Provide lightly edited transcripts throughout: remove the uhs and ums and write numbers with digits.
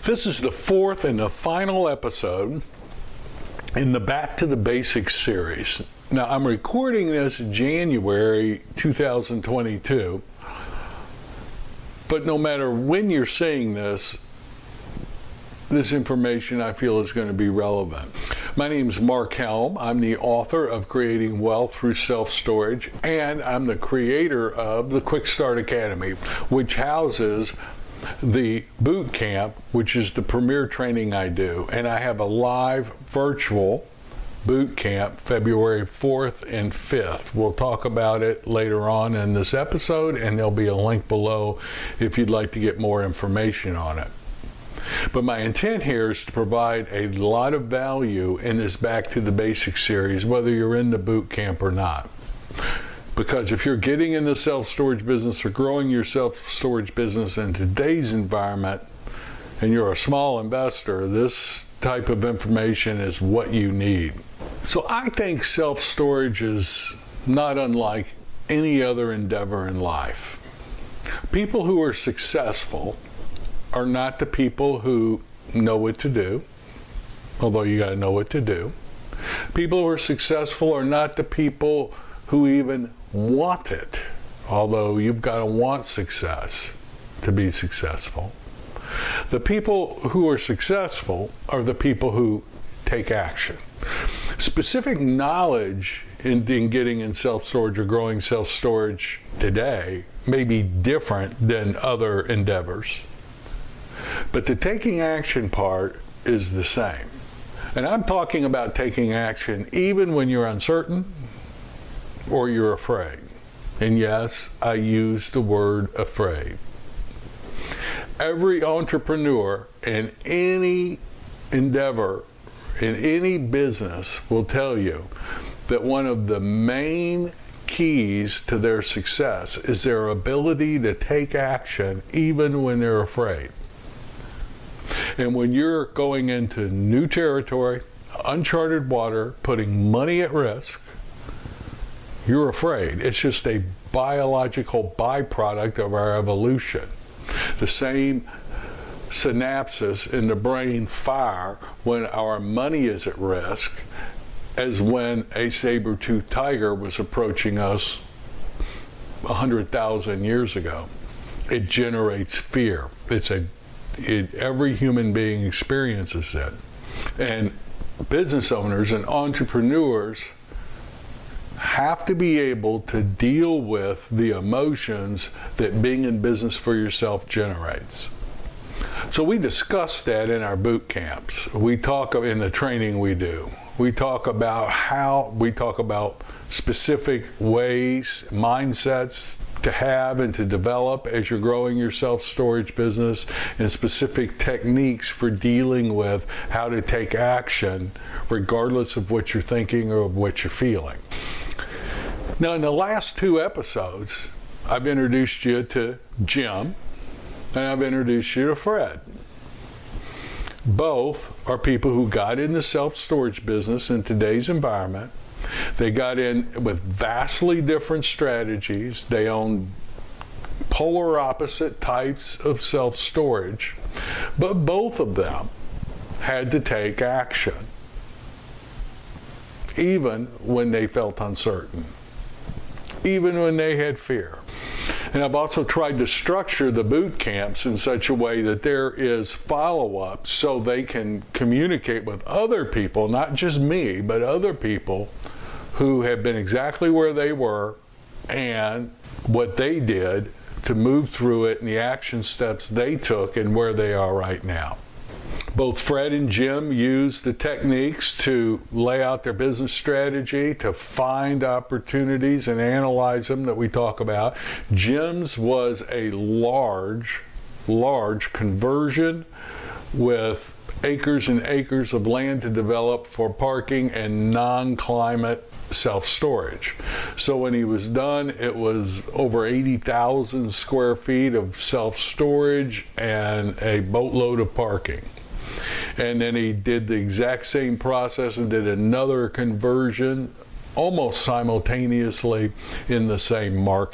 This is the fourth and the final episode in the Back to the Basics series. Now, I'm recording this in January 2022, but no matter when you're seeing this information I feel is going to be relevant. My name is Mark Helm. I'm the author of Creating Wealth Through Self-Storage, and I'm the creator of the Quick Start Academy, which houses the boot camp, which is the premier training I do. And I have a live virtual boot camp February 4th and 5th. We'll talk about it later on in this episode, and there'll be a link below if you'd like to get more information on it. But my intent here is to provide a lot of value in this Back to the Basics series, whether you're in the boot camp or not. Because if you're getting in the self-storage business or growing your self-storage business in today's environment, and you're a small investor, this type of information is what you need. So I think self-storage is not unlike any other endeavor in life. People who are successful are not the people who know what to do, although you got to know what to do. People who are successful are not the people who even want it, although you've got to want success to be successful. The people who are successful are the people who take action. Specific knowledge in getting in self-storage or growing self-storage today may be different than other endeavors, but the taking action part is the same. And I'm talking about taking action even when you're uncertain or you're afraid. And yes, I use the word afraid. Every entrepreneur in any endeavor, in any business, will tell you that one of the main keys to their success is their ability to take action even when they're afraid. And when you're going into new territory, uncharted water, putting money at risk, you're afraid. It's just a biological byproduct of our evolution. The same synapses in the brain fire when our money is at risk as when a saber-toothed tiger was approaching us 100,000 years ago. It generates fear. Every human being experiences it. And business owners and entrepreneurs have to be able to deal with the emotions that being in business for yourself generates. So we discuss that in our boot camps. We talk in the training we do. We talk about specific ways, mindsets to have and to develop as you're growing your self-storage business, and specific techniques for dealing with how to take action regardless of what you're thinking or what you're feeling. Now, in the last two episodes, I've introduced you to Jim and I've introduced you to Fred. Both are people who got in the self-storage business in today's environment. They got in with vastly different strategies. They own polar opposite types of self-storage, but both of them had to take action, even when they felt uncertain, even when they had fear. And I've also tried to structure the boot camps in such a way that there is follow-up so they can communicate with other people, not just me, but other people who have been exactly where they were and what they did to move through it and the action steps they took and where they are right now. Both Fred and Jim use the techniques to lay out their business strategy, to find opportunities and analyze them that we talk about. Jim's was a large conversion with acres and acres of land to develop for parking and non-climate self-storage. So when he was done, it was over 80,000 square feet of self-storage and a boatload of parking. And then he did the exact same process and did another conversion almost simultaneously in the same market.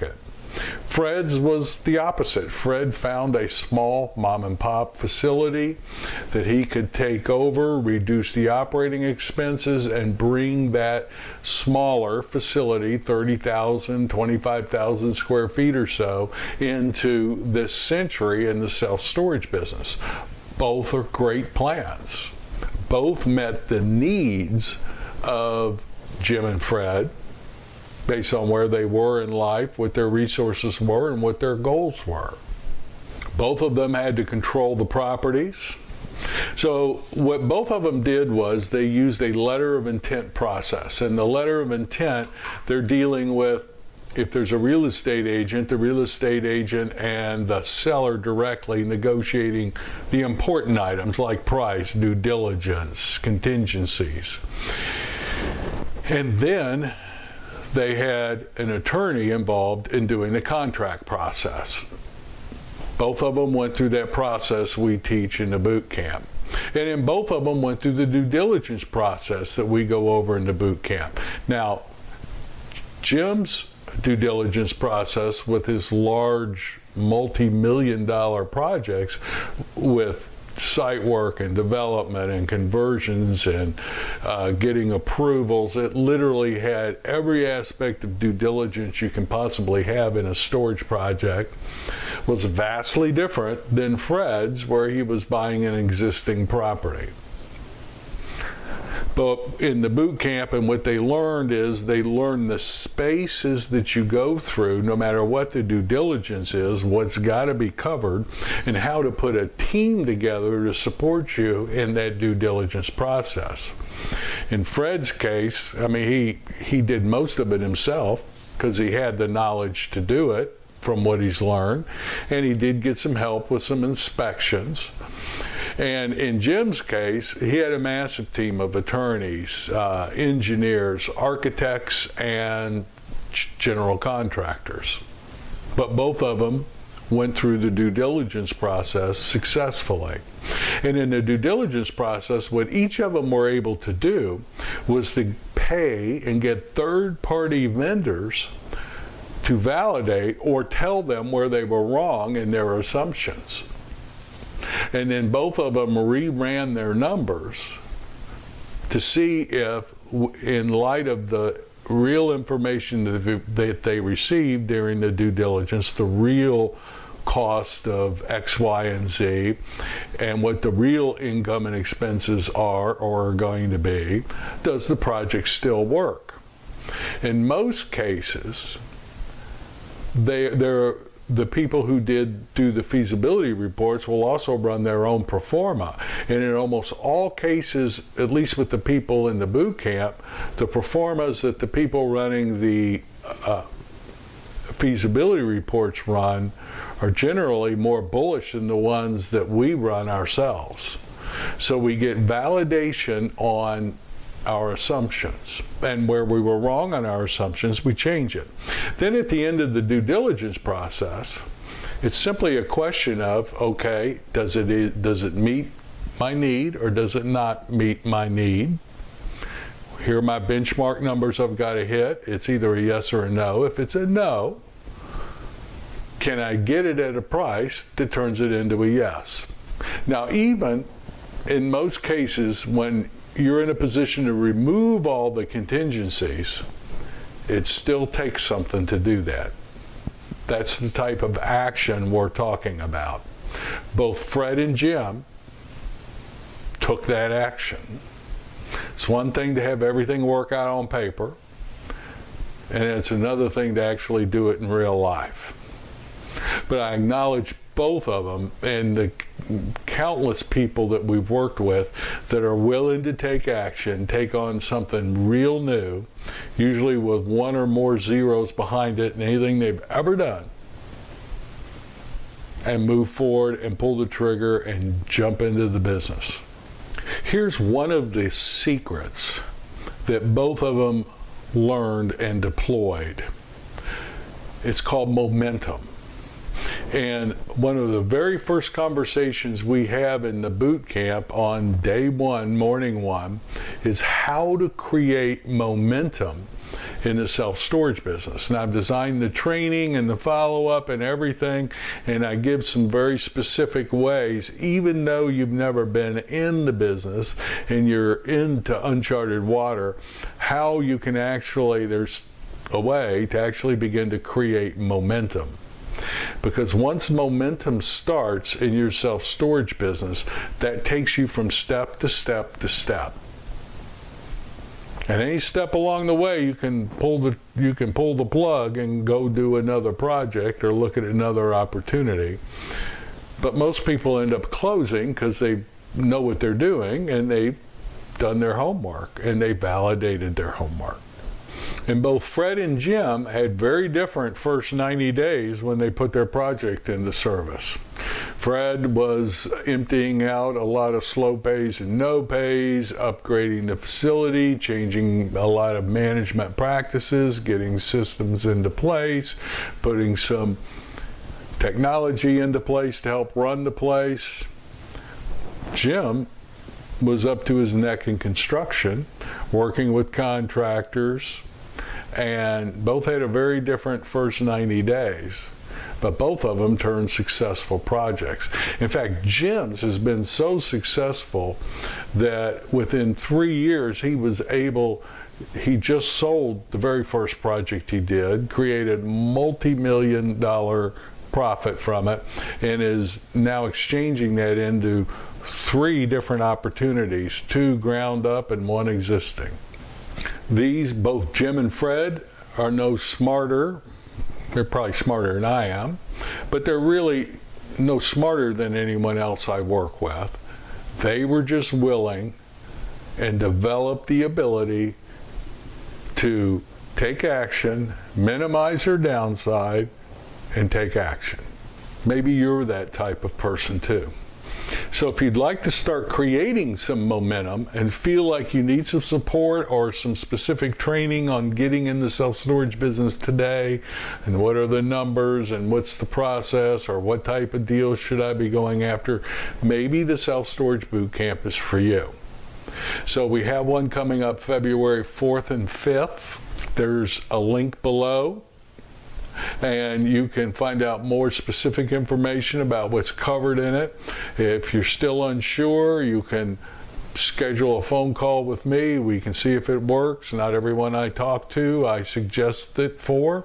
Fred's was the opposite. Fred found a small mom and pop facility that he could take over, reduce the operating expenses, and bring that smaller facility, 30,000, 25,000 square feet or so, into this century in the self-storage business. Both are great plans. Both met the needs of Jim and Fred based on where they were in life, what their resources were, and what their goals were. Both of them had to control the properties. So what both of them did was they used a letter of intent process. In the letter of intent, they're dealing with, if there's a real estate agent, the real estate agent and the seller directly negotiating the important items like price, due diligence, contingencies. And then they had an attorney involved in doing the contract process. Both of them went through that process we teach in the boot camp. And then both of them went through the due diligence process that we go over in the boot camp. Now, Jim's due diligence process with his large multi-million-dollar projects with site work and development and conversions and getting approvals, it literally had every aspect of due diligence you can possibly have in a storage project, was vastly different than Fred's, where he was buying an existing property. But in the boot camp, and what they learned is they learned the spaces that you go through, no matter what the due diligence is, what's got to be covered, and how to put a team together to support you in that due diligence process. In Fred's case, I mean, he did most of it himself because he had the knowledge to do it from what he's learned, and he did get some help with some inspections. And in Jim's case, he had a massive team of attorneys, engineers, architects, and general contractors. But both of them went through the due diligence process successfully. And in the due diligence process, what each of them were able to do was to pay and get third-party vendors to validate or tell them where they were wrong in their assumptions. And then both of them reran their numbers to see if, in light of the real information that they received during the due diligence, the real cost of X, Y, and Z, and what the real income and expenses are or are going to be, does the project still work? In most cases, the people who do the feasibility reports will also run their own pro forma. And in almost all cases, at least with the people in the boot camp, the pro formas that the people running the feasibility reports run are generally more bullish than the ones that we run ourselves. So we get validation on our assumptions, and where we were wrong on our assumptions, we change it. Then at the end of the due diligence process, it's simply a question of, okay, does it meet my need or does it not meet my need? Here are my benchmark numbers I've got to hit. It's either a yes or a no. If it's a no, can I get it at a price that turns it into a yes? Now, even in most cases, when you're in a position to remove all the contingencies, it still takes something to do that. That's the type of action we're talking about. Both Fred and Jim took that action. It's one thing to have everything work out on paper, and it's another thing to actually do it in real life. But I acknowledge both of them and the countless people that we've worked with that are willing to take action, take on something real new, usually with one or more zeros behind it in anything they've ever done, and move forward and pull the trigger and jump into the business. Here's one of the secrets that both of them learned and deployed. It's called momentum. And one of the very first conversations we have in the boot camp on day one, morning one, is how to create momentum in the self-storage business. And I've designed the training and the follow-up and everything, and I give some very specific ways, even though you've never been in the business and you're into uncharted water, how you can actually, there's a way to actually begin to create momentum. Because once momentum starts in your self-storage business, that takes you from step to step to step. And any step along the way, you can pull the plug and go do another project or look at another opportunity. But most people end up closing because they know what they're doing and they've done their homework and they validated their homework. And both Fred and Jim had very different first 90 days when they put their project into service. Fred was emptying out a lot of slow pays and no pays, upgrading the facility, changing a lot of management practices, getting systems into place, putting some technology into place to help run the place. Jim was up to his neck in construction, working with contractors, and both had a very different first 90 days. But both of them turned successful projects. In fact, Jim's has been so successful that within 3 years he just sold the very first project he did, created multi-million-dollar profit from it, and is now exchanging that into 3 different opportunities, 2 ground up and 1 existing. Both Jim and Fred are no smarter. They're probably smarter than I am, but they're really no smarter than anyone else I work with. They were just willing and developed the ability to take action, minimize their downside, and take action. Maybe you're that type of person too. So if you'd like to start creating some momentum and feel like you need some support or some specific training on getting in the self-storage business today, and what are the numbers and what's the process or what type of deals should I be going after, maybe the self-storage boot camp is for you. So we have one coming up February 4th and 5th. There's a link below, and you can find out more specific information about what's covered in it. If you're still unsure, you can schedule a phone call with me. We can see if it works. Not everyone I talk to I suggest it for.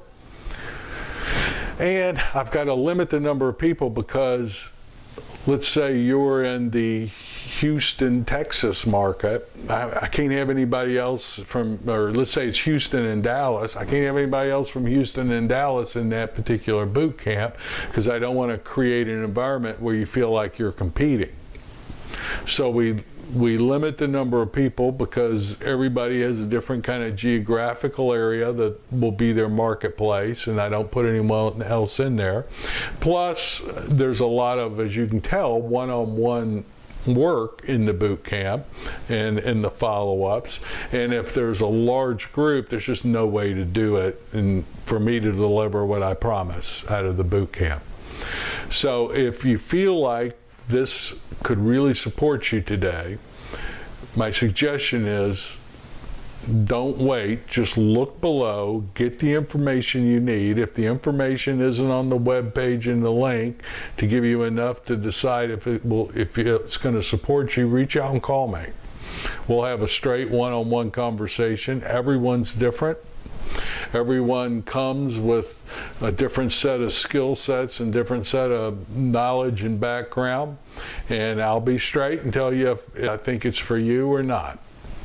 And I've got to limit the number of people because let's say you're in the Houston, Texas market. I can't have anybody else from, or let's say it's Houston and Dallas. I can't have anybody else from Houston and Dallas in that particular boot camp because I don't want to create an environment where you feel like you're competing. So we limit the number of people because everybody has a different kind of geographical area that will be their marketplace, and I don't put anyone else in there. Plus, there's a lot of, as you can tell, one-on-one work in the boot camp and in the follow-ups, and if there's a large group, there's just no way to do it and for me to deliver what I promise out of the boot camp. So if you feel like this could really support you today, my suggestion is don't wait, just look below, get the information you need. If the information isn't on the web page in the link to give you enough to decide if it's going to support you, reach out and call me. We'll have a straight one-on-one conversation. Everyone's different. Everyone comes with a different set of skill sets and different set of knowledge and background, and I'll be straight and tell you if I think it's for you or not.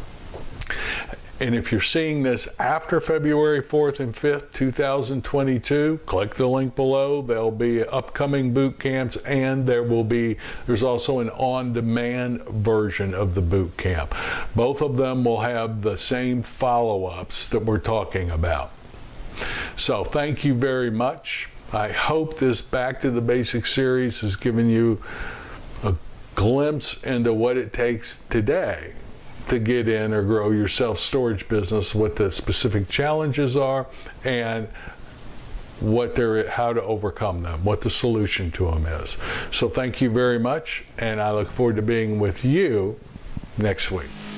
And if you're seeing this after February 4th and 5th, 2022, click the link below. There'll be upcoming boot camps, and there's also an on-demand version of the boot camp. Both of them will have the same follow-ups that we're talking about. So thank you very much. I hope this Back to the Basics series has given you a glimpse into what it takes today to get in or grow your self-storage business, what the specific challenges are, and how to overcome them, what the solution to them is. So thank you very much, and I look forward to being with you next week.